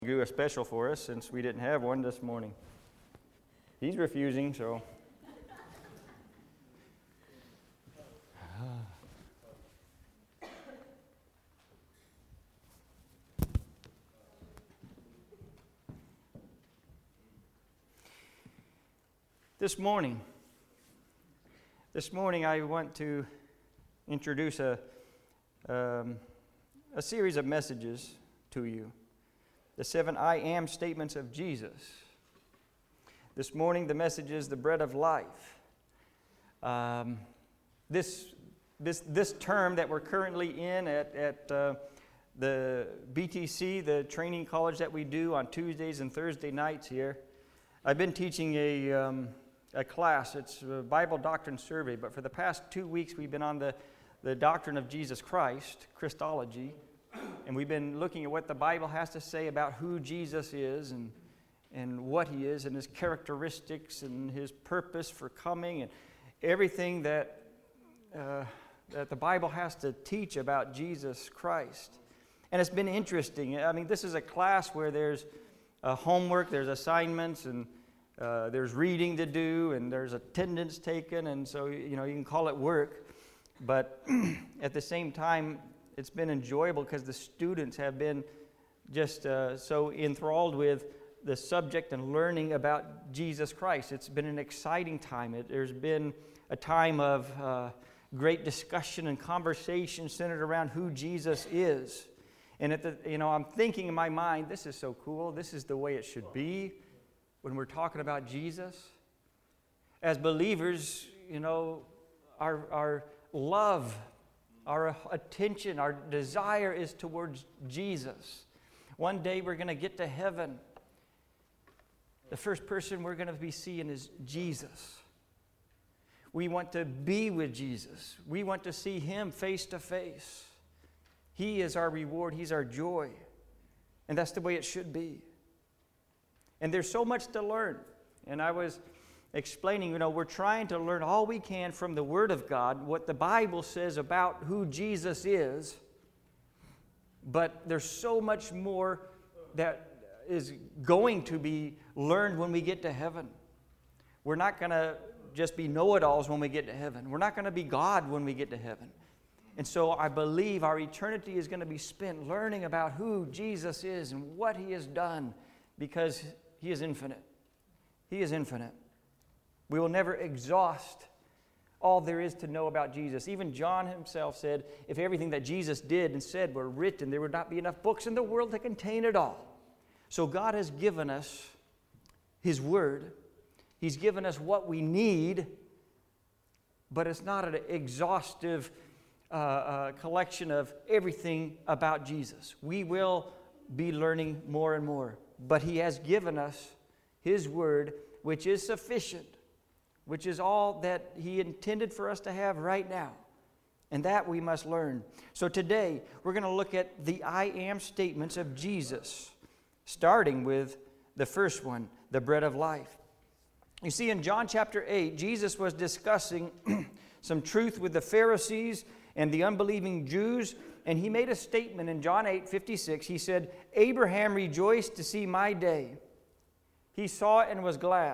Do a special for us since we didn't have one this morning. He's refusing, so. This morning I want to introduce a series of messages to you. The 7 I am statements of Jesus. This morning, the message is the bread of life. This term that we're currently in at the BTC, the training college that we do on Tuesdays and Thursday nights here, I've been teaching a class. It's a Bible Doctrine Survey, but for the past 2 weeks, we've been on the doctrine of Jesus Christ, Christology. And we've been looking at what the Bible has to say about who Jesus is and what he is and his characteristics and his purpose for coming and everything that the Bible has to teach about Jesus Christ. And it's been interesting. I mean, this is a class where there's homework, there's assignments, and there's reading to do, and there's attendance taken, and so, you can call it work. But at the same time, it's been enjoyable because the students have been just so enthralled with the subject and learning about Jesus Christ. It's been an exciting time. There's been a time of great discussion and conversation centered around who Jesus is. And I'm thinking in my mind, this is so cool. This is the way it should be when we're talking about Jesus. As believers, our love, our attention, our desire is towards Jesus. One day we're going to get to heaven. The first person we're going to be seeing is Jesus. We want to be with Jesus. We want to see him face to face. He is our reward. He's our joy. And that's the way it should be. And there's so much to learn. And I was explaining, we're trying to learn all we can from the Word of God, what the Bible says about who Jesus is, but there's so much more that is going to be learned when we get to heaven. We're not going to just be know-it-alls when we get to heaven. We're not going to be God when we get to heaven. And so I believe our eternity is going to be spent learning about who Jesus is and what he has done, because he is infinite. He is infinite. We will never exhaust all there is to know about Jesus. Even John himself said, if everything that Jesus did and said were written, there would not be enough books in the world to contain it all. So God has given us his word. He's given us what we need, but it's not an exhaustive collection of everything about Jesus. We will be learning more and more, but he has given us his word, which is sufficient, which is all that he intended for us to have right now. And that we must learn. So today, we're going to look at the I am statements of Jesus, starting with the first one, the bread of life. You see, in John chapter 8, Jesus was discussing some truth with the Pharisees and the unbelieving Jews, and he made a statement in John 8:56. He said, Abraham rejoiced to see my day. He saw it and was glad.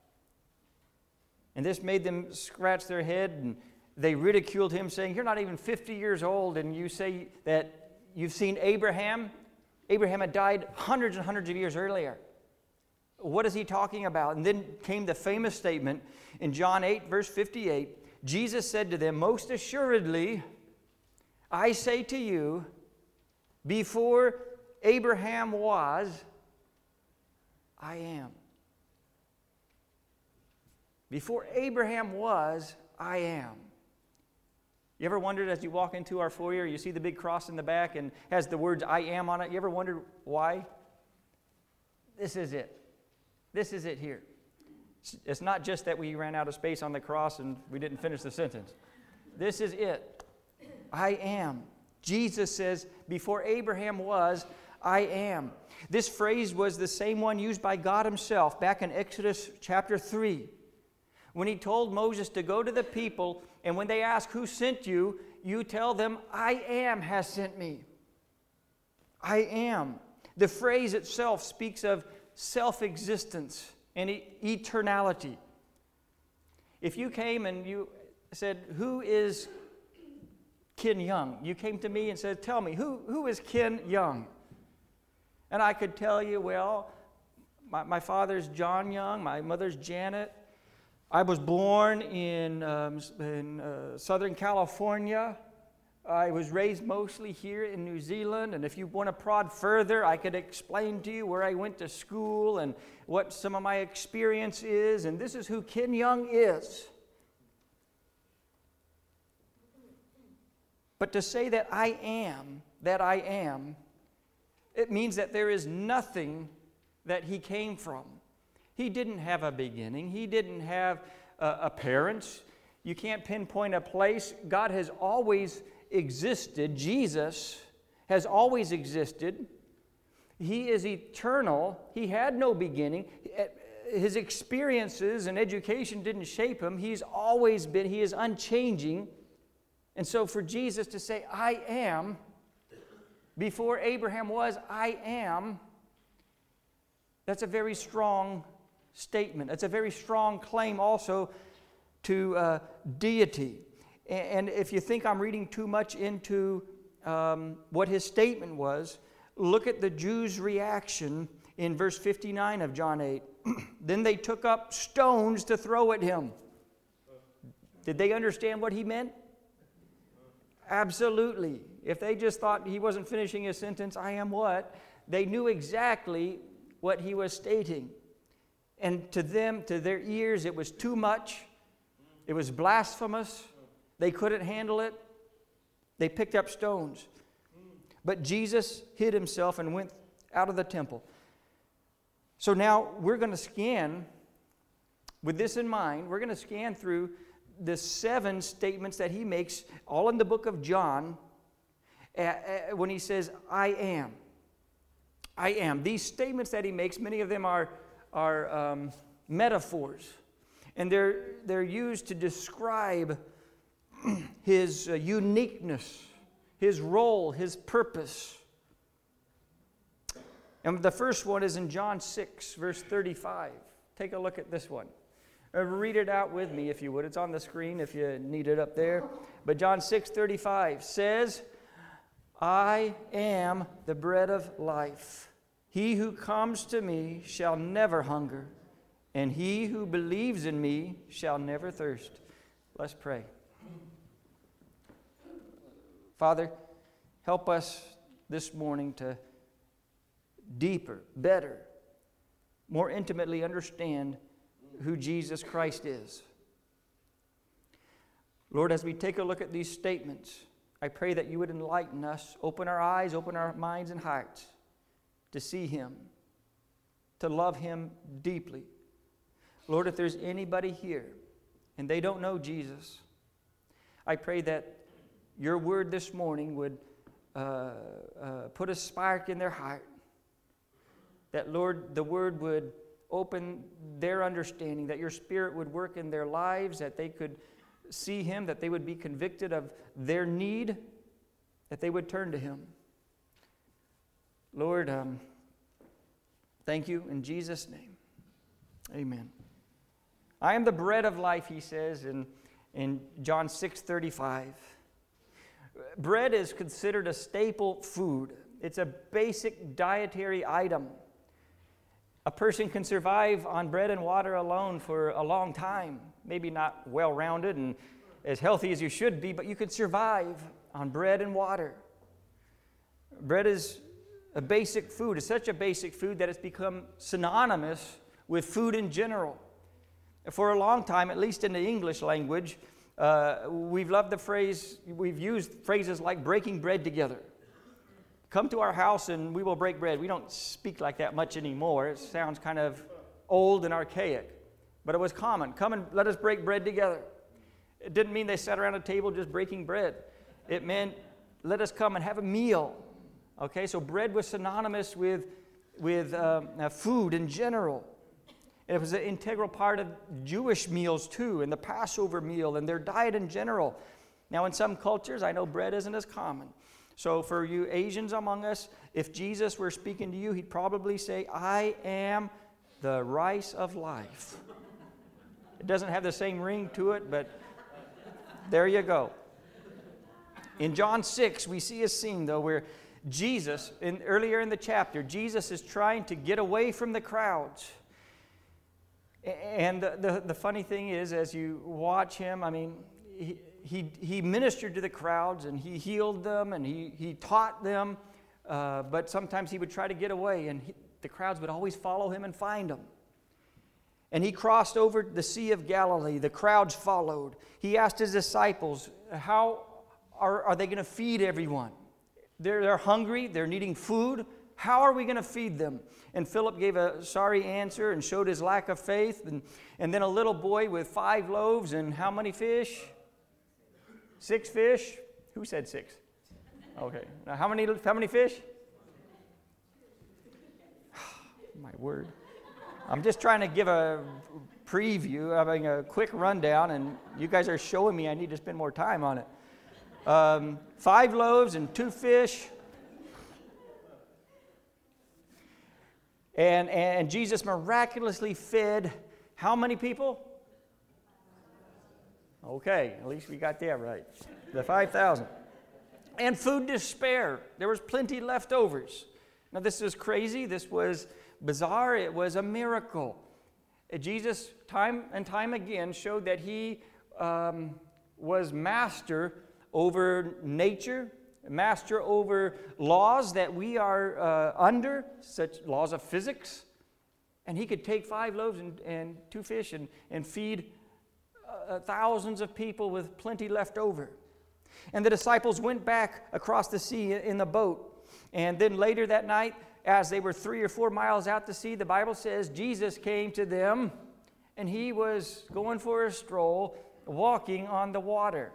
And this made them scratch their head, and they ridiculed him, saying, you're not even 50 years old, and you say that you've seen Abraham? Abraham had died hundreds and hundreds of years earlier. What is he talking about? And then came the famous statement in John 8, verse 58. Jesus said to them, most assuredly, I say to you, before Abraham was, I am. Before Abraham was, I am. You ever wondered as you walk into our foyer, you see the big cross in the back and has the words I am on it? You ever wondered why? This is it. This is it here. It's not just that we ran out of space on the cross and we didn't finish the sentence. This is it. I am. Jesus says, before Abraham was, I am. This phrase was the same one used by God himself back in Exodus chapter 3. When he told Moses to go to the people, and when they ask, who sent you? You tell them, I am has sent me. I am. The phrase itself speaks of self-existence and eternality. If you came and you said, "Who is Ken Young?" You came to me and said, "Tell me, who is Ken Young?" And I could tell you, well, my father's John Young, my mother's Janet. I was born in Southern California. I was raised mostly here in New Zealand, and if you want to prod further, I could explain to you where I went to school and what some of my experience is, and this is who Ken Young is. But to say that I am, it means that there is nothing that he came from. He didn't have a beginning. He didn't have a parents. You can't pinpoint a place. God has always existed. Jesus has always existed. He is eternal. He had no beginning. His experiences and education didn't shape him. He's always been. He is unchanging. And so for Jesus to say, "I am," before Abraham was, "I am," that's a very strong statement. It's a very strong claim also to deity. And if you think I'm reading too much into what his statement was, look at the Jews' reaction in verse 59 of John 8. Then they took up stones to throw at him. Did they understand what he meant? Absolutely. If they just thought he wasn't finishing his sentence, "I am what?" They knew exactly what he was stating. And to them, to their ears, it was too much. It was blasphemous. They couldn't handle it. They picked up stones. But Jesus hid himself and went out of the temple. So now we're going to scan, with this in mind, we're going to scan through the 7 statements that he makes, all in the book of John, when he says, "I am." I am. These statements that he makes, many of them are metaphors. And they're used to describe his uniqueness, his role, his purpose. And the first one is in John 6, verse 35. Take a look at this one. Read it out with me if you would. It's on the screen if you need it up there. But John 6:35 says, "I am the bread of life. He who comes to me shall never hunger, and he who believes in me shall never thirst." Let's pray. Father, help us this morning to deeper, better, more intimately understand who Jesus Christ is. Lord, as we take a look at these statements, I pray that you would enlighten us, open our eyes, open our minds and hearts to see him, to love him deeply. Lord, if there's anybody here and they don't know Jesus, I pray that your word this morning would put a spark in their heart. That, Lord, the word would open their understanding, that your Spirit would work in their lives, that they could see him, that they would be convicted of their need, that they would turn to him. Lord, thank you in Jesus' name. Amen. I am the bread of life, he says in John 6:35. Bread is considered a staple food. It's a basic dietary item. A person can survive on bread and water alone for a long time. Maybe not well-rounded and as healthy as you should be, but you could survive on bread and water. Bread is a basic food. It's such a basic food that it's become synonymous with food in general. For a long time, at least in the English language, we've loved the phrase, we've used phrases like breaking bread together. Come to our house and we will break bread. We don't speak like that much anymore. It sounds kind of old and archaic. But it was common. Come and let us break bread together. It didn't mean they sat around a table just breaking bread. It meant let us come and have a meal. Okay, so bread was synonymous with food in general. It was an integral part of Jewish meals too, and the Passover meal and their diet in general. Now in some cultures, I know bread isn't as common. So for you Asians among us, if Jesus were speaking to you, he'd probably say, I am the rice of life. It doesn't have the same ring to it, but there you go. In John 6, we see a scene, though, where Jesus, earlier in the chapter, Jesus is trying to get away from the crowds. And the funny thing is, as you watch him, I mean, he ministered to the crowds, and he healed them, and he taught them, but sometimes he would try to get away, and the crowds would always follow him and find him. And he crossed over the Sea of Galilee. The crowds followed. He asked his disciples, how are they going to feed everyone? They're hungry. They're needing food. How are we going to feed them? And Philip gave a sorry answer and showed his lack of faith. And then a little boy with 5 loaves and how many fish? 6 fish? Who said 6? Okay. Now how many fish? My word. I'm just trying to give a preview, having a quick rundown, and you guys are showing me I need to spend more time on it. 5 loaves and 2 fish. And Jesus miraculously fed how many people? Okay, at least we got that right. The 5,000. And food to spare. There was plenty leftovers. Now this was crazy. This was bizarre. It was a miracle. Jesus, time and time again, showed that he was master over nature, master over laws that we are under, such laws of physics. And he could take 5 loaves and 2 fish and feed thousands of people with plenty left over. And the disciples went back across the sea in the boat. And then later that night, as they were 3 or 4 miles out to sea, the Bible says Jesus came to them, and he was going for a stroll, walking on the water.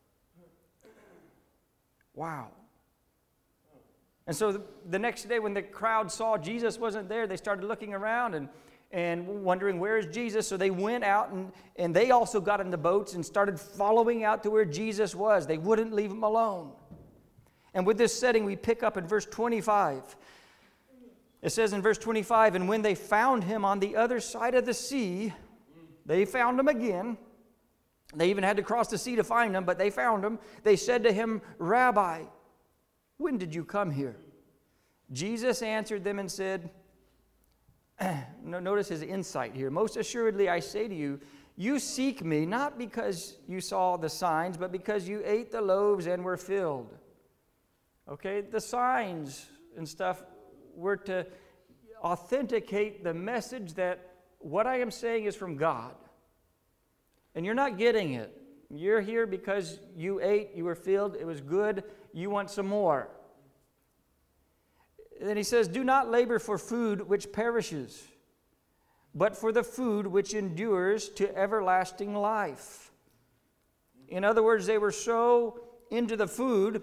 Wow. And so the next day when the crowd saw Jesus wasn't there, they started looking around and wondering, where is Jesus? So they went out and they also got in the boats and started following out to where Jesus was. They wouldn't leave him alone. And with this setting, we pick up in verse 25. It says in verse 25, and when they found him on the other side of the sea, they found him again. They even had to cross the sea to find him, but they found him. They said to him, Rabbi, when did you come here? Jesus answered them and said, notice his insight here. Most assuredly, I say to you, you seek me not because you saw the signs, but because you ate the loaves and were filled. Okay, the signs and stuff were to authenticate the message that what I am saying is from God. And you're not getting it. You're here because you ate, you were filled, it was good, you want some more. Then he says, do not labor for food which perishes, but for the food which endures to everlasting life. In other words, they were so into the food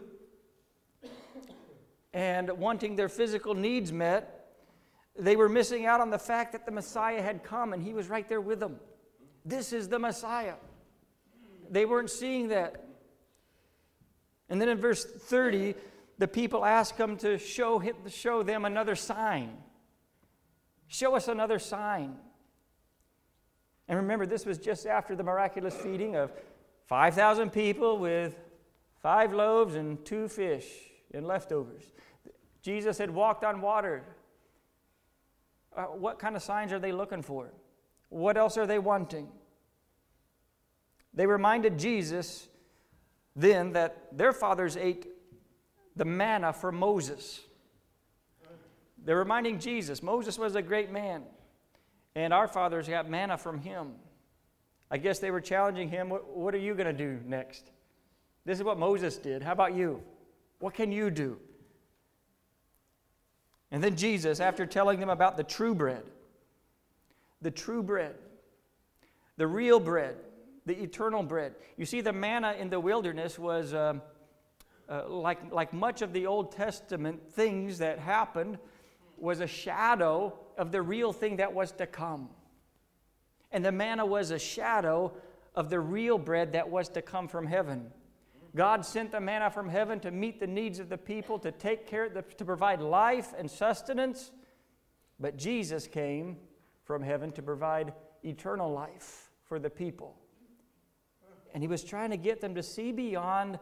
and wanting their physical needs met, they were missing out on the fact that the Messiah had come and he was right there with them. This is the Messiah. They weren't seeing that. And then in verse 30, the people ask him to show them another sign. Show us another sign. And remember, this was just after the miraculous feeding of 5,000 people with 5 loaves and 2 fish and leftovers. Jesus had walked on water. What kind of signs are they looking for? What else are they wanting? They reminded Jesus then that their fathers ate the manna from Moses. They're reminding Jesus, Moses was a great man, and our fathers got manna from him. I guess they were challenging him, what are you going to do next? This is what Moses did. How about you? What can you do? And then Jesus, after telling them about the true bread, the real bread, the eternal bread. You see, the manna in the wilderness was like much of the Old Testament things that happened was a shadow of the real thing that was to come. And the manna was a shadow of the real bread that was to come from heaven. God sent the manna from heaven to meet the needs of the people, to take care, to provide life and sustenance. But Jesus came from heaven to provide eternal life for the people. And he was trying to get them to see beyond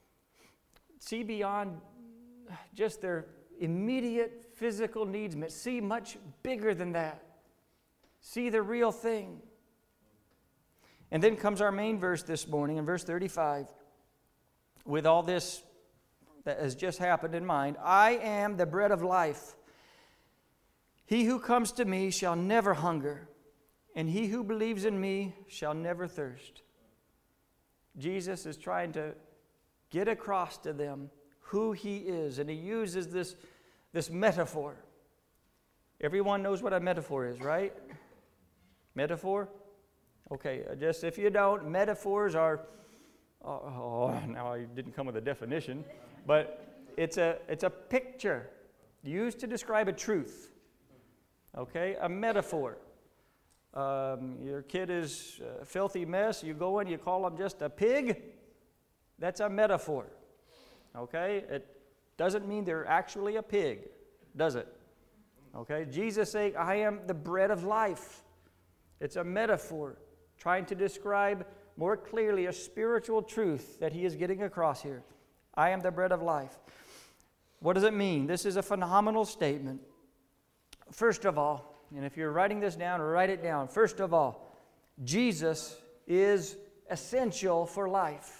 just their immediate physical needs, but see much bigger than that. See the real thing. And then comes our main verse this morning in verse 35. With all this that has just happened in mind, I am the bread of life. He who comes to me shall never hunger, and he who believes in me shall never thirst. Jesus is trying to get across to them who he is, and he uses this metaphor. Everyone knows what a metaphor is, right? Metaphor? Okay, just if you don't, metaphors are, now I didn't come with a definition, but it's a picture used to describe a truth. Okay, a metaphor. Your kid is a filthy mess, you go in, you call them just a pig, that's a metaphor. Okay, it doesn't mean they're actually a pig, does it? Okay, Jesus saying, I am the bread of life. It's a metaphor trying to describe more clearly a spiritual truth that he is getting across here. I am the bread of life. What does it mean? This is a phenomenal statement. First of all, and if you're writing this down, write it down. First of all, Jesus is essential for life.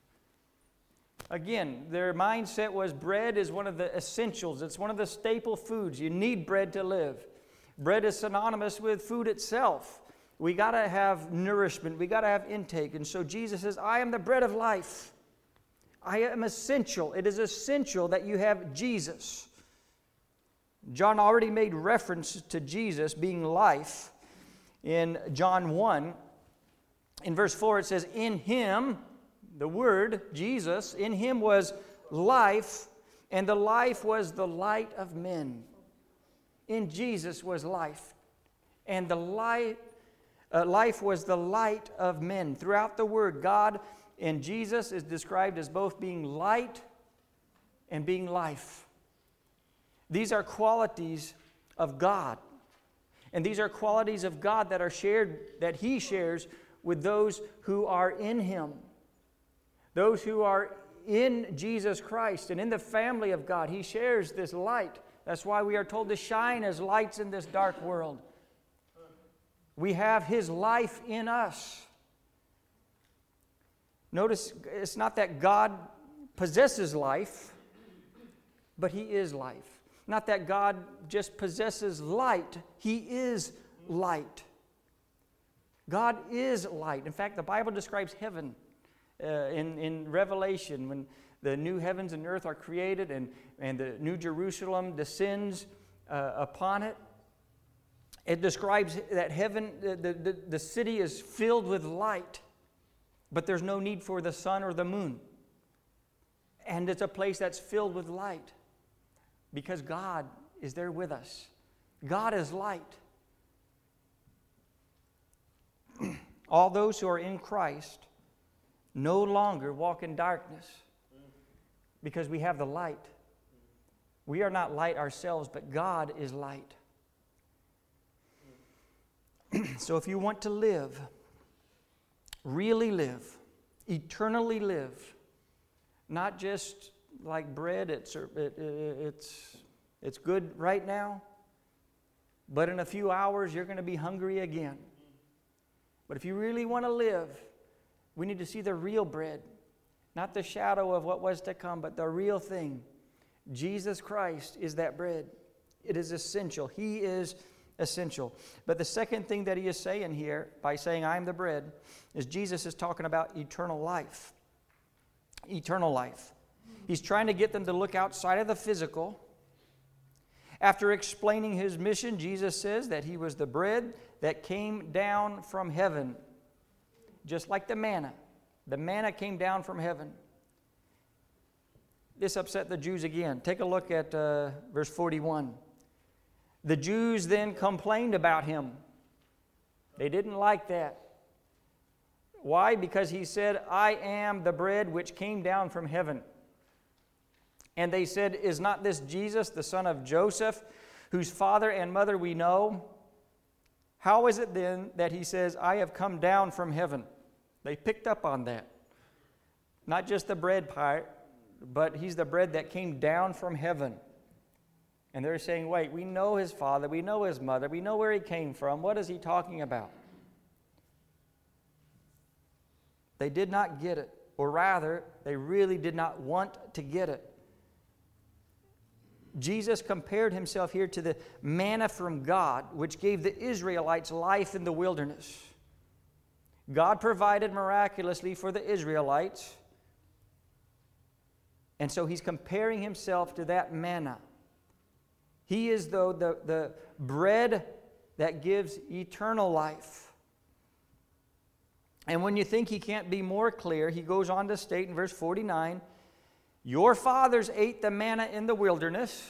Again, their mindset was bread is one of the essentials. It's one of the staple foods. You need bread to live. Bread is synonymous with food itself. We got to have nourishment. We got to have intake. And so Jesus says, I am the bread of life. I am essential. It is essential that you have Jesus. John already made reference to Jesus being life in John 1. In verse 4 it says, in him, the Word, Jesus, in him was life, and the life was the light of men. In Jesus was life, and the life was the light of men. Throughout the Word, God and Jesus is described as both being light and being life. These are qualities of God. And these are qualities of God that are shared, that he shares with those who are in him. Those who are in Jesus Christ and in the family of God. He shares this light. That's why we are told to shine as lights in this dark world. We have his life in us. Notice, it's not that God possesses life, but he is life. Not that God just possesses light, he is light. God is light. In fact, the Bible describes heaven in Revelation when the new heavens and earth are created and the new Jerusalem descends upon it. It describes that heaven, the city is filled with light, but there's no need for the sun or the moon. And it's a place that's filled with light because God is there with us. God is light. All those who are in Christ no longer walk in darkness because we have the light. We are not light ourselves, but God is light. So if you want to live, really live, eternally live, not just like bread, it's good right now, but in a few hours you're going to be hungry again. But if you really want to live, we need to see the real bread, not the shadow of what was to come, but the real thing. Jesus Christ is that bread. It is essential. He is essential. But the second thing that he is saying here, by saying, I am the bread, is Jesus is talking about eternal life. Eternal life. He's trying to get them to look outside of the physical. After explaining his mission, Jesus says that he was the bread that came down from heaven. Just like the manna. The manna came down from heaven. This upset the Jews again. Take a look at verse 41. The Jews then complained about him. They didn't like that. Why? Because he said, I am the bread which came down from heaven. And they said, is not this Jesus, the son of Joseph, whose father and mother we know? How is it then that he says, I have come down from heaven? They picked up on that. Not just the bread part, but he's the bread that came down from heaven. And they're saying, wait, we know his father, we know his mother, we know where he came from. What is he talking about? They did not get it, or rather, they really did not want to get it. Jesus compared himself here to the manna from God, which gave the Israelites life in the wilderness. God provided miraculously for the Israelites, and so he's comparing himself to that manna. He is, though, the bread that gives eternal life. And when you think he can't be more clear, he goes on to state in verse 49, your fathers ate the manna in the wilderness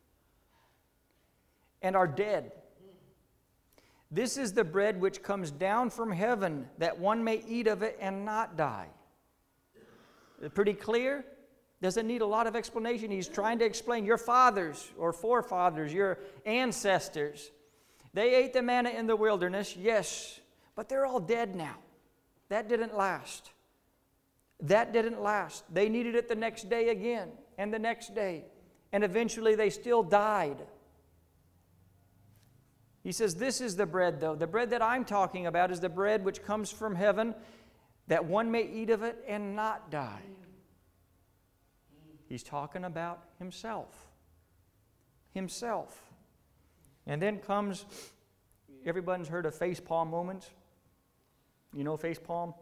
and are dead. This is the bread which comes down from heaven, that one may eat of it and not die. Pretty clear? Doesn't need a lot of explanation. He's trying to explain your fathers or forefathers, your ancestors. They ate the manna in the wilderness, yes, but they're all dead now. That didn't last. That didn't last. They needed it the next day again, and the next day, and eventually they still died. He says, this is the bread, though. The bread that I'm talking about is the bread which comes from heaven, that one may eat of it and not die. He's talking about himself. Himself. And then comes, everyone's heard of facepalm moments. You know facepalm?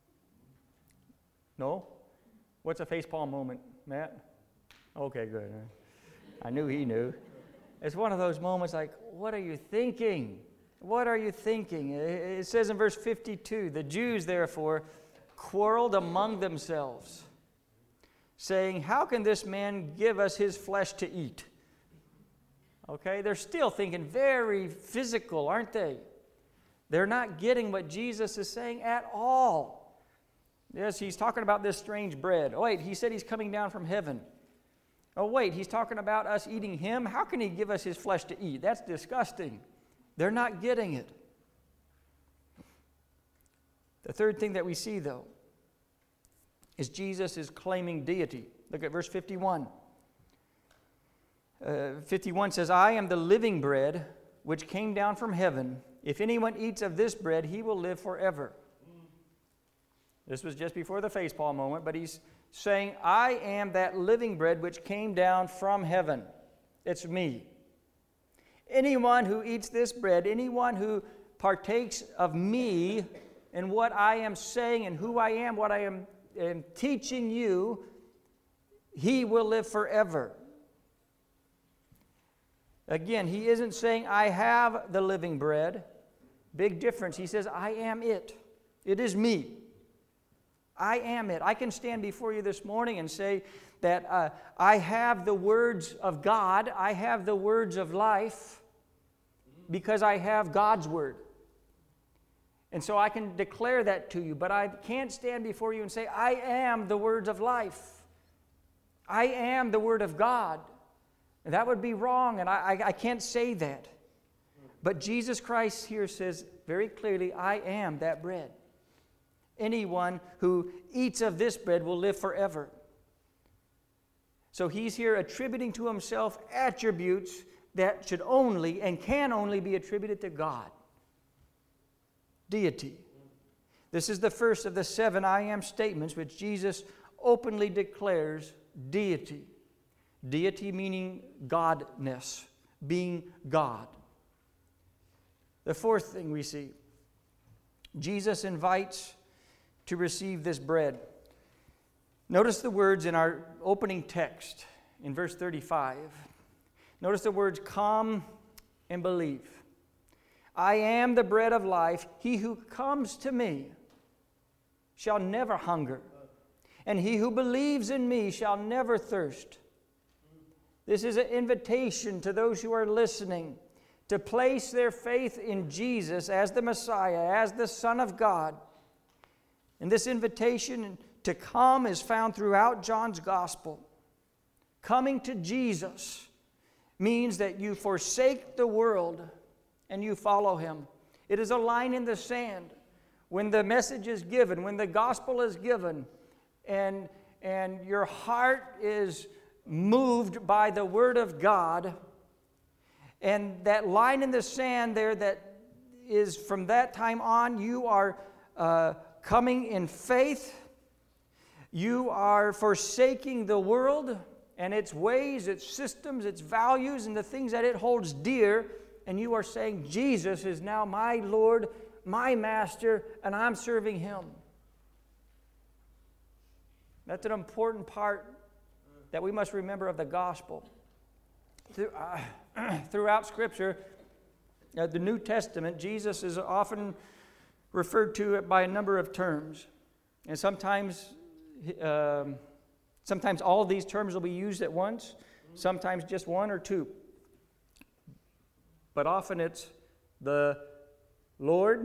No? What's a facepalm moment, Matt? Okay, good. I knew he knew. It's one of those moments like, what are you thinking? What are you thinking? It says in verse 52, the Jews, therefore, quarreled among themselves, saying, how can this man give us his flesh to eat? Okay, they're still thinking very physical, aren't they? They're not getting what Jesus is saying at all. Yes, he's talking about this strange bread. Oh, wait, he said he's coming down from heaven. Oh, wait, he's talking about us eating him? How can he give us his flesh to eat? That's disgusting. They're not getting it. The third thing that we see, though, is Jesus is claiming deity. Look at verse 51. 51 says, I am the living bread which came down from heaven. If anyone eats of this bread, he will live forever. This was just before the facepalm moment, but he's saying, I am that living bread which came down from heaven. It's me. Anyone who eats this bread, anyone who partakes of me and what I am saying and who I am, what I am teaching you, he will live forever. Again, he isn't saying, I have the living bread. Big difference. He says, I am it. It is me. I am it. I can stand before you this morning and say that I have the words of God. I have the words of life because I have God's word. And so I can declare that to you, but I can't stand before you and say, I am the words of life. I am the word of God. And that would be wrong, and I can't say that. But Jesus Christ here says very clearly, I am that bread. Anyone who eats of this bread will live forever. So he's here attributing to himself attributes that should only and can only be attributed to God. Deity. This is the first of the 7 I am statements which Jesus openly declares deity. Deity meaning godness, being God. The fourth thing we see, Jesus invites to receive this bread. Notice the words in our opening text in verse 35. Notice the words, come and believe. I am the bread of life. He who comes to me shall never hunger, and he who believes in me shall never thirst. This is an invitation to those who are listening to place their faith in Jesus as the Messiah, as the Son of God, And this invitation to come is found throughout John's gospel. Coming to Jesus means that you forsake the world and you follow him. It is a line in the sand. When the message is given, when the gospel is given, and your heart is moved by the word of God, and that line in the sand there that is from that time on, you are coming in faith. You are forsaking the world and its ways, its systems, its values, and the things that it holds dear, and you are saying, Jesus is now my Lord, my Master, and I'm serving him. That's an important part that we must remember of the gospel. Throughout Scripture, the New Testament, Jesus is often referred to by a number of terms. And sometimes all of these terms will be used at once, sometimes just one or two. But often it's the Lord,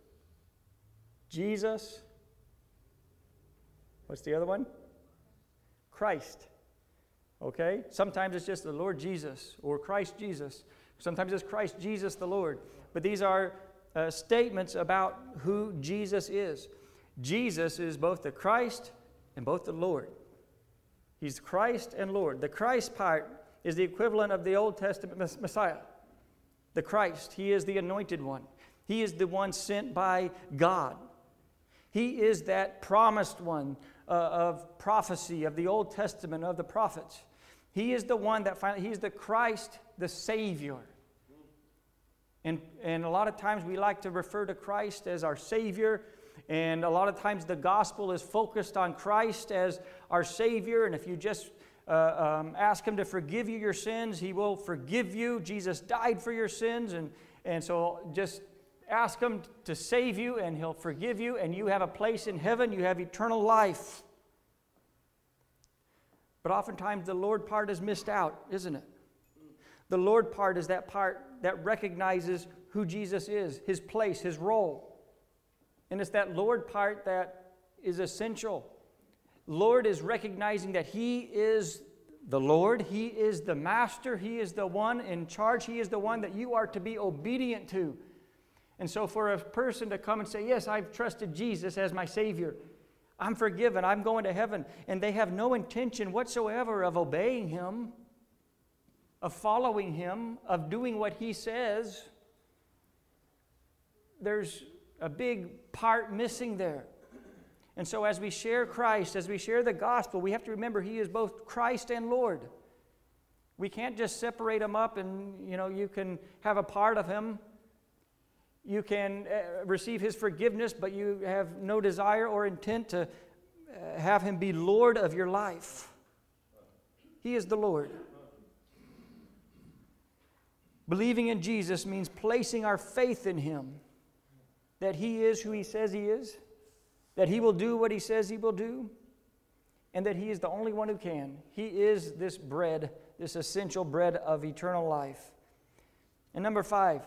Jesus, what's the other one? Christ. Okay? Sometimes it's just the Lord Jesus or Christ Jesus. Sometimes it's Christ Jesus the Lord. But these are statements about who Jesus is. Jesus is both the Christ and both the Lord. He's Christ and Lord. The Christ part is the equivalent of the Old Testament Messiah. The Christ, he is the anointed one. He is the one sent by God. He is that promised one of prophecy of the Old Testament, of the prophets. He is the one that finally, he's the Christ, the Savior. And a lot of times we like to refer to Christ as our Savior, and a lot of times the gospel is focused on Christ as our Savior, and if you just ask him to forgive you your sins, he will forgive you. Jesus died for your sins, and so just ask him to save you, and he'll forgive you, and you have a place in heaven. You have eternal life. But oftentimes the Lord part is missed out, isn't it? The Lord part is that part that recognizes who Jesus is, his place, his role. And it's that Lord part that is essential. Lord is recognizing that he is the Lord, he is the master, he is the one in charge, he is the one that you are to be obedient to. And so for a person to come and say, yes, I've trusted Jesus as my Savior, I'm forgiven, I'm going to heaven, and they have no intention whatsoever of obeying him, of following him, of doing what he says, there's a big part missing there. And so as we share Christ, as we share the gospel, we have to remember he is both Christ and Lord. We can't just separate him up and, you can have a part of him. You can receive his forgiveness, but you have no desire or intent to have him be Lord of your life. He is the Lord. Believing in Jesus means placing our faith in him, that he is who he says he is, that he will do what he says he will do, and that he is the only one who can. He is this bread, this essential bread of eternal life. And number 5,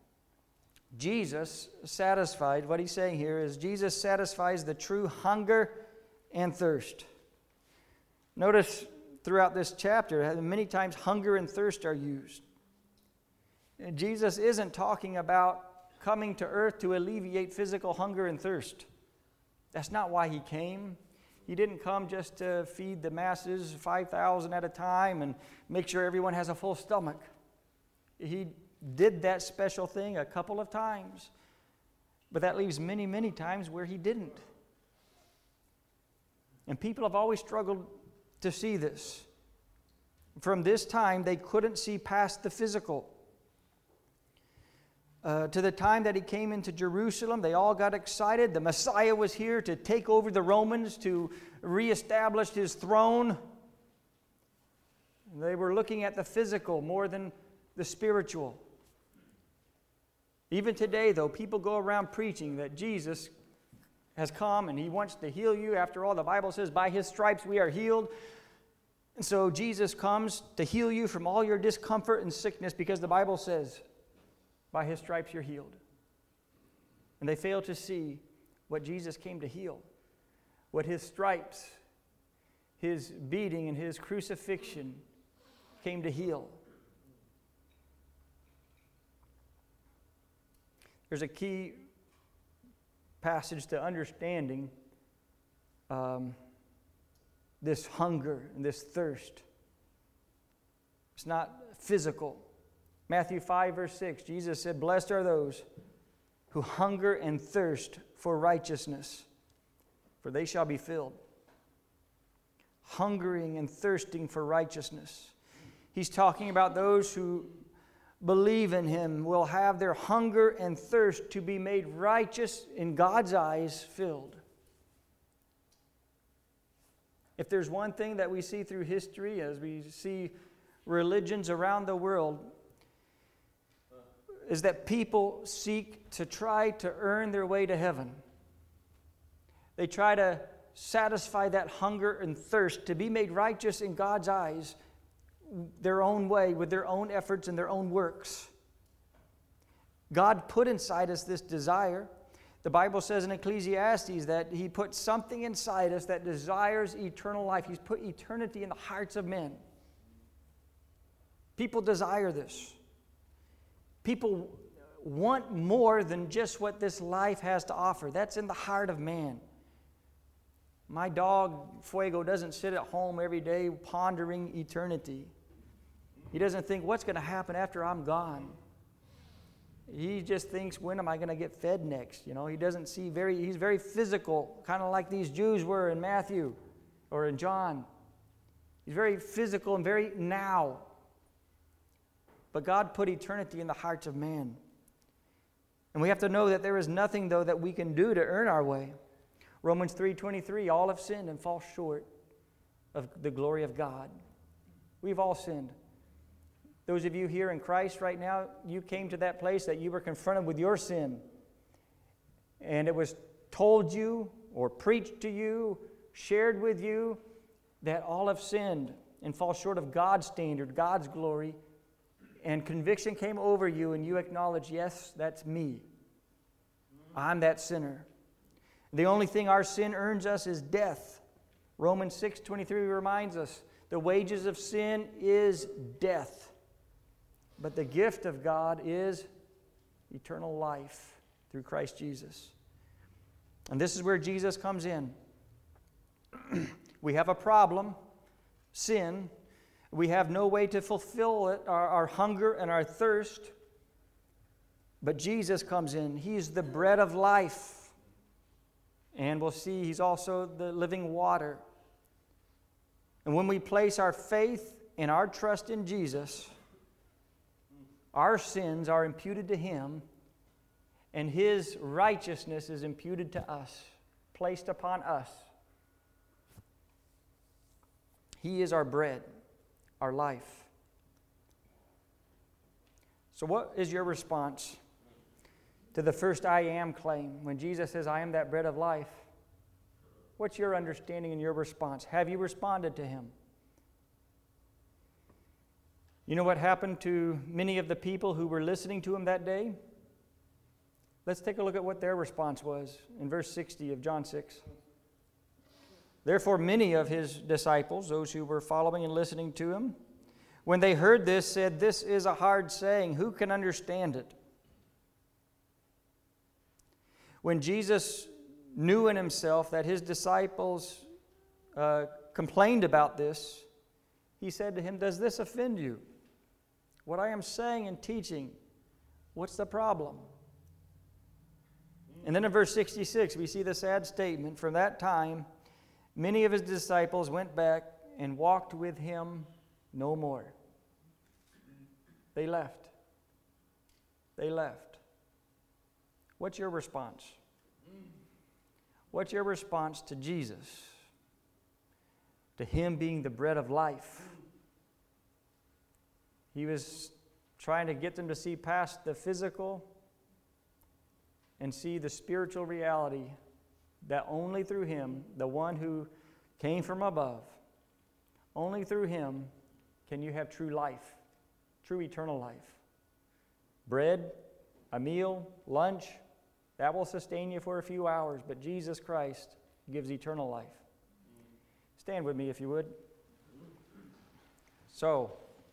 Jesus satisfied, what he's saying here is Jesus satisfies the true hunger and thirst. Notice throughout this chapter, many times hunger and thirst are used. And Jesus isn't talking about coming to earth to alleviate physical hunger and thirst. That's not why he came. He didn't come just to feed the masses, 5,000 at a time, and make sure everyone has a full stomach. He did that special thing a couple of times, but that leaves many, many times where he didn't. And people have always struggled to see this. From this time, they couldn't see past the physical. To the time that he came into Jerusalem, they all got excited. The Messiah was here to take over the Romans, to reestablish his throne. They were looking at the physical more than the spiritual. Even today, though, people go around preaching that Jesus has come and he wants to heal you. After all, the Bible says, by his stripes we are healed. And so Jesus comes to heal you from all your discomfort and sickness because the Bible says, by his stripes you're healed. And they fail to see what Jesus came to heal. what His stripes, His beating, and His crucifixion came to heal. There's a key passage to understanding this hunger and this thirst. It's not physical. Matthew 5, verse 6, Jesus said, "Blessed are those who hunger and thirst for righteousness, for they shall be filled." Hungering and thirsting for righteousness. He's talking about those who believe in Him will have their hunger and thirst to be made righteous in God's eyes filled. If there's one thing that we see through history as we see religions around the world, is that people seek to try to earn their way to heaven. They try to satisfy that hunger and thirst to be made righteous in God's eyes their own way, with their own efforts and their own works. God put inside us this desire. The Bible says in Ecclesiastes that He put something inside us that desires eternal life. He's put eternity in the hearts of men. People desire this. People want more than just what this life has to offer. That's in the heart of man. My dog, Fuego, doesn't sit at home every day pondering eternity. He doesn't think, what's going to happen after I'm gone? He just thinks, when am I going to get fed next? You know, he doesn't see he's very physical, kind of like these Jews were in Matthew or in John. He's very physical and very now. But God put eternity in the hearts of man. And we have to know that there is nothing, though, that we can do to earn our way. Romans 3:23, all have sinned and fall short of the glory of God. We've all sinned. Those of you here in Christ right now, you came to that place that you were confronted with your sin. And it was told you or preached to you, shared with you, that all have sinned and fall short of God's standard, God's glory. And conviction came over you and you acknowledged, yes, that's me. I'm that sinner. The only thing our sin earns us is death. Romans 6:23 reminds us, the wages of sin is death. But the gift of God is eternal life through Christ Jesus. And this is where Jesus comes in. We have a problem, sin. We have no way to fulfill it, our hunger and our thirst. But Jesus comes in. He's the bread of life. And we'll see He's also the living water. And when we place our faith and our trust in Jesus, our sins are imputed to Him, and His righteousness is imputed to us, placed upon us. He is our bread, our life. So what is your response to the first I am claim? When Jesus says, I am that bread of life, what's your understanding and your response? Have you responded to Him? You know what happened to many of the people who were listening to Him that day? Let's take a look at what their response was in verse 60 of John 6. Therefore, many of His disciples, those who were following and listening to Him, when they heard this, said, "This is a hard saying. Who can understand it?" When Jesus knew in Himself that His disciples complained about this, He said to him, "Does this offend you? What I am saying and teaching, what's the problem?" And then in verse 66, we see the sad statement. From that time, many of His disciples went back and walked with Him no more. They left. They left. What's your response? What's your response to Jesus? To Him being the bread of life. He was trying to get them to see past the physical and see the spiritual reality that only through Him, the one who came from above, only through Him can you have true life, true eternal life. Bread, a meal, lunch, that will sustain you for a few hours, but Jesus Christ gives eternal life. Stand with me if you would. So,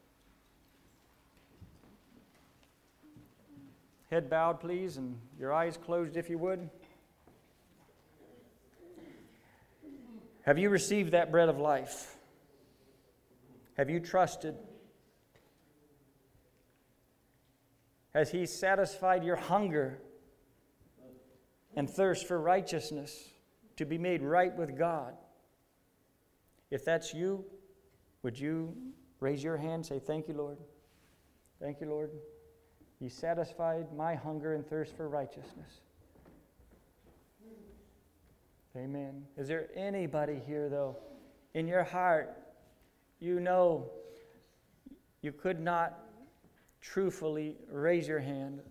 head bowed, please, and your eyes closed if you would. Have you received that bread of life? Have you trusted? Has He satisfied your hunger and thirst for righteousness, to be made right with God? If that's you, would you raise your hand and say, "Thank you, Lord. Thank you, Lord. He satisfied my hunger and thirst for righteousness." Amen. Is there anybody here, though, in your heart, you know you could not truthfully raise your hand?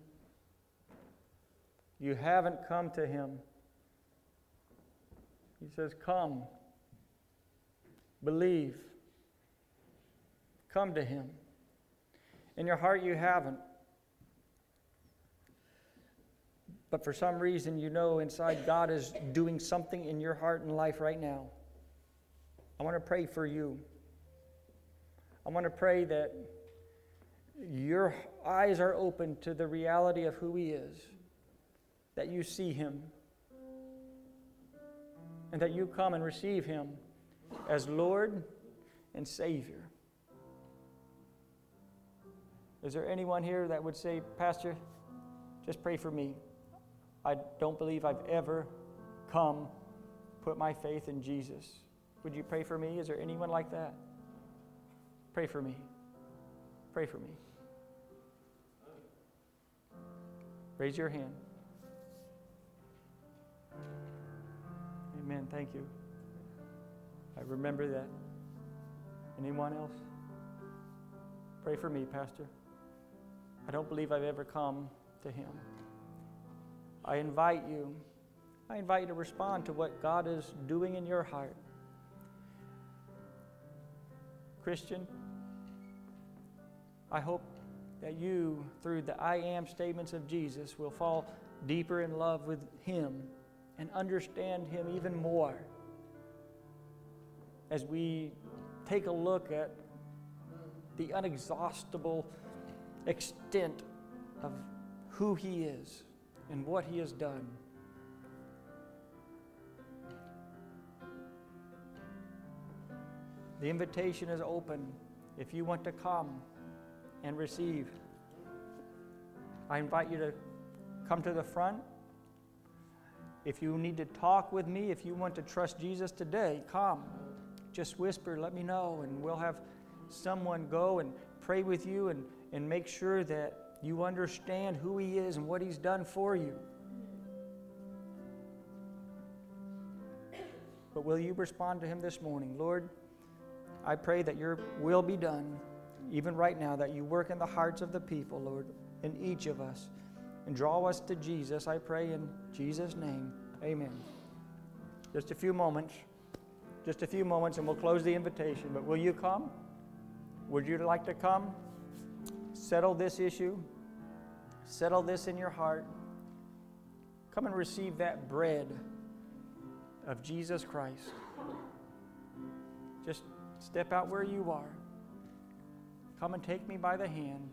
You haven't come to Him. He says, "Come, believe, come to Him." In your heart you haven't. But for some reason you know inside God is doing something in your heart and life right now. I want to pray for you. I want to pray that your eyes are open to the reality of who He is, that you see Him, and that you come and receive Him as Lord and Savior. Is there anyone here that would say, "Pastor, just pray for me. I don't believe I've ever come, put my faith in Jesus. Would you pray for me?" Is there anyone like that? Pray for me. Pray for me. Raise your hand. Amen. Thank you. I remember that. Anyone else? Pray for me, Pastor. I don't believe I've ever come to Him. I invite you to respond to what God is doing in your heart. Christian, I hope that you, through the I am statements of Jesus, will fall deeper in love with Him and understand Him even more as we take a look at the inexhaustible extent of who He is and what He has done. The invitation is open if you want to come and receive. I invite you to come to the front. If you need to talk with me, if you want to trust Jesus today, come. Just whisper, let me know, and we'll have someone go and pray with you and make sure that you understand who He is and what He's done for you. But will you respond to Him this morning? Lord, I pray that Your will be done, even right now, that You work in the hearts of the people, Lord, in each of us, and draw us to Jesus. I pray in Jesus' name. Amen. Just a few moments, and we'll close the invitation. But will you come? Would you like to come? Settle this issue. Settle this in your heart. Come and receive that bread of Jesus Christ. Just step out where you are. Come and take me by the hand.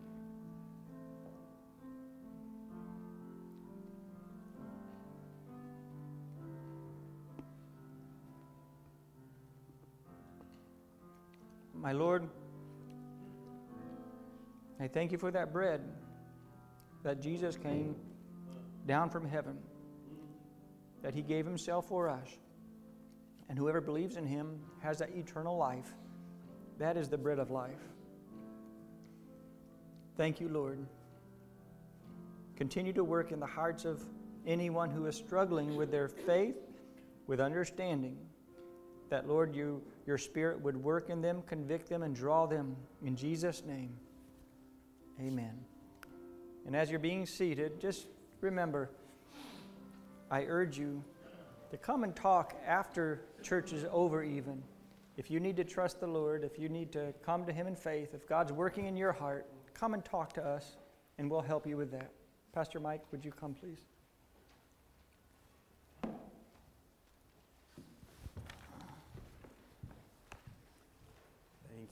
My Lord, I thank You for that bread that Jesus came down from heaven, that He gave Himself for us. And whoever believes in Him has that eternal life. That is the bread of life. Thank You, Lord. Continue to work in the hearts of anyone who is struggling with their faith, with understanding, that, Lord, Your Spirit would work in them, convict them, and draw them. In Jesus' name, amen. And as you're being seated, just remember, I urge you to come and talk after church is over even. If you need to trust the Lord, if you need to come to Him in faith, if God's working in your heart, come and talk to us, and we'll help you with that. Pastor Mike, would you come, please?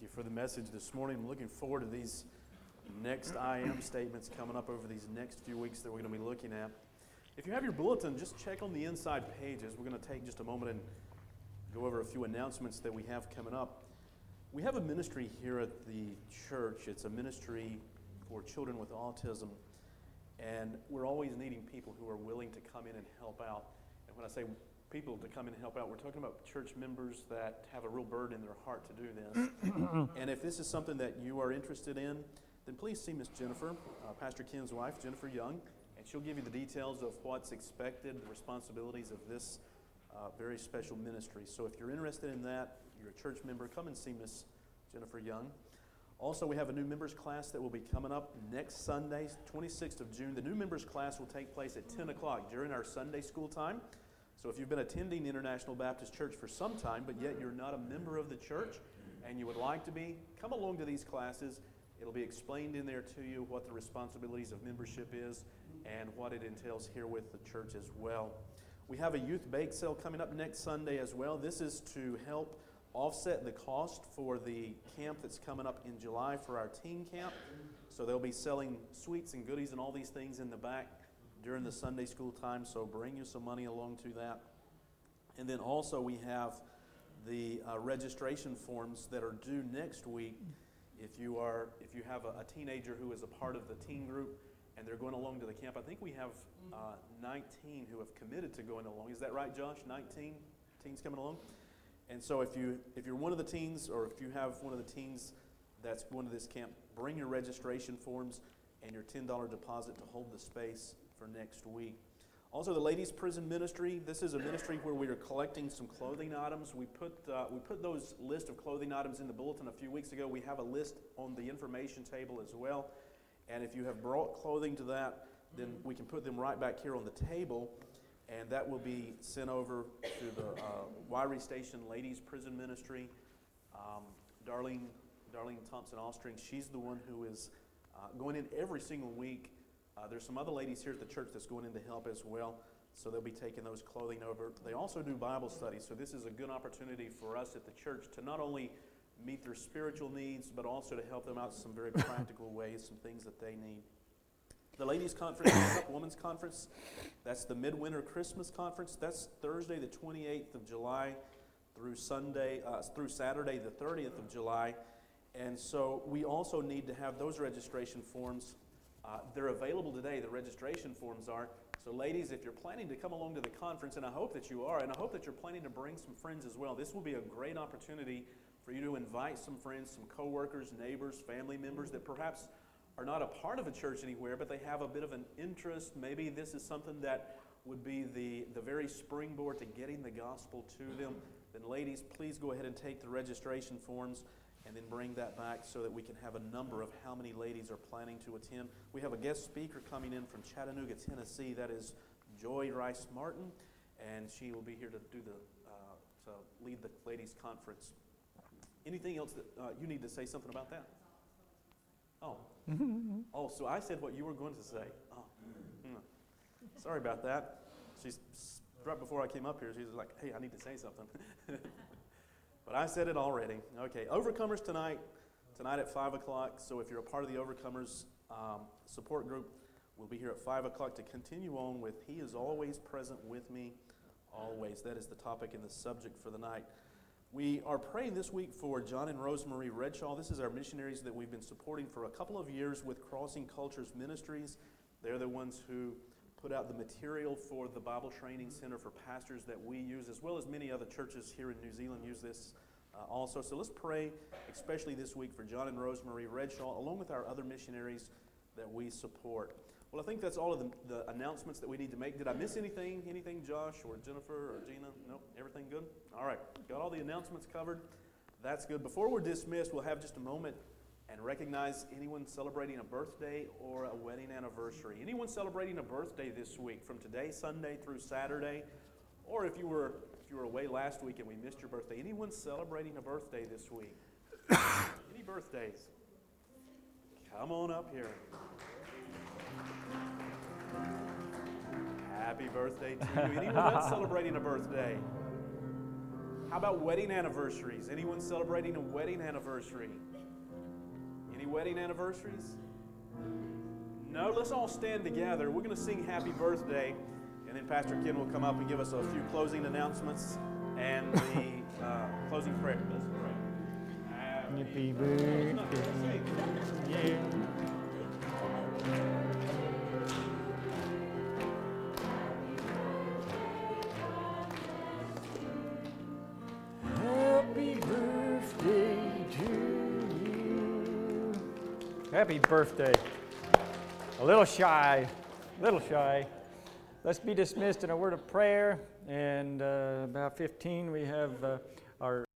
you for the message this morning. I'm looking forward to these next I am statements coming up over these next few weeks that we're going to be looking at. If you have your bulletin, just check on the inside pages. We're going to take just a moment and go over a few announcements that we have coming up. We have a ministry here at the church. It's a ministry for children with autism, and we're always needing people who are willing to come in and help out. And when I say people to come in and help out, we're talking about church members that have a real burden in their heart to do this. And if this is something that you are interested in, then please see Miss Jennifer, Pastor Ken's wife, Jennifer Young, and she'll give you the details of what's expected, the responsibilities of this very special ministry. So if you're interested in that, you're a church member, come and see Miss Jennifer Young. Also, we have a new members class that will be coming up next Sunday, 26th of June. The new members class will take place at 10 o'clock during our Sunday school time. So if you've been attending International Baptist Church for some time, but yet you're not a member of the church and you would like to be, come along to these classes. It'll be explained in there to you what the responsibilities of membership is and what it entails here with the church as well. We have a youth bake sale coming up next Sunday as well. This is to help offset the cost for the camp that's coming up in July for our teen camp. So they'll be selling sweets and goodies and all these things in the back during the Sunday school time, so bring you some money along to that. And then also we have the registration forms that are due next week. If you have a teenager who is a part of the teen group and they're going along to the camp, I think we have 19 who have committed to going along. Is that right, Josh? 19 teens coming along? And so if you're one of the teens, or if you have one of the teens that's going to this camp, bring your registration forms and your $10 deposit to hold the space for next week. Also, the Ladies Prison Ministry. This is a ministry where we are collecting some clothing items. We put those list of clothing items in the bulletin a few weeks ago. We have a list on the information table as well. And if you have brought clothing to that, then we can put them right back here on the table, and that will be sent over to the Wyrie Station Ladies Prison Ministry. Darlene Thompson Ostring, she's the one who is going in every single week. There's some other ladies here at the church that's going in to help as well, so they'll be taking those clothing over. They also do Bible studies, so this is a good opportunity for us at the church to not only meet their spiritual needs, but also to help them out in some very practical ways, some things that they need. The Ladies' Conference, Women's Conference, that's the Midwinter Christmas Conference. That's Thursday the 28th of July through Saturday the 30th of July. And so we also need to have those registration forms. They're available today, the registration forms are. So ladies, if you're planning to come along to the conference, and I hope that you are, and I hope that you're planning to bring some friends as well, this will be a great opportunity for you to invite some friends, some coworkers, neighbors, family members that perhaps are not a part of a church anywhere, but they have a bit of an interest. Maybe this is something that would be the very springboard to getting the gospel to them. Then ladies, please go ahead and take the registration forms and then bring that back so that we can have a number of how many ladies are planning to attend. We have a guest speaker coming in from Chattanooga, Tennessee. That is Joy Rice Martin, and she will be here to lead the ladies' conference. Anything else that you need to say something about that? Oh. Oh, so I said what you were going to say. Oh. Sorry about that. She's right before I came up here, she was like, hey, I need to say something. But I said it already. Okay, Overcomers tonight at 5 o'clock. So if you're a part of the Overcomers support group, we'll be here at 5 o'clock to continue on with He is always present with me, always. That is the topic and the subject for the night. We are praying this week for John and Rosemary Redshaw. This is our missionaries that we've been supporting for a couple of years with Crossing Cultures Ministries. They're the ones who put out the material for the Bible Training Center for pastors that we use, as well as many other churches here in New Zealand use this also. So let's pray, especially this week, for John and Rosemary Redshaw, along with our other missionaries that we support. Well, I think that's all of the announcements that we need to make. Did I miss anything? Anything, Josh or Jennifer or Gina? Nope, everything good? All right, got all the announcements covered. That's good. Before we're dismissed, we'll have just a moment and recognize anyone celebrating a birthday or a wedding anniversary. Anyone celebrating a birthday this week, from today, Sunday, through Saturday, or if you were away last week and we missed your birthday, anyone celebrating a birthday this week? Any birthdays? Come on up here. Happy birthday to you. Anyone else celebrating a birthday? How about wedding anniversaries? Anyone celebrating a wedding anniversary? Any wedding anniversaries? No, let's all stand together. We're going to sing happy birthday, and then Pastor Ken will come up and give us a few closing announcements and the closing prayer. Let's pray. Happy birthday. Yeah. Happy birthday to you. Happy birthday. A little shy, little shy. Let's be dismissed in a word of prayer. And about 15, we have our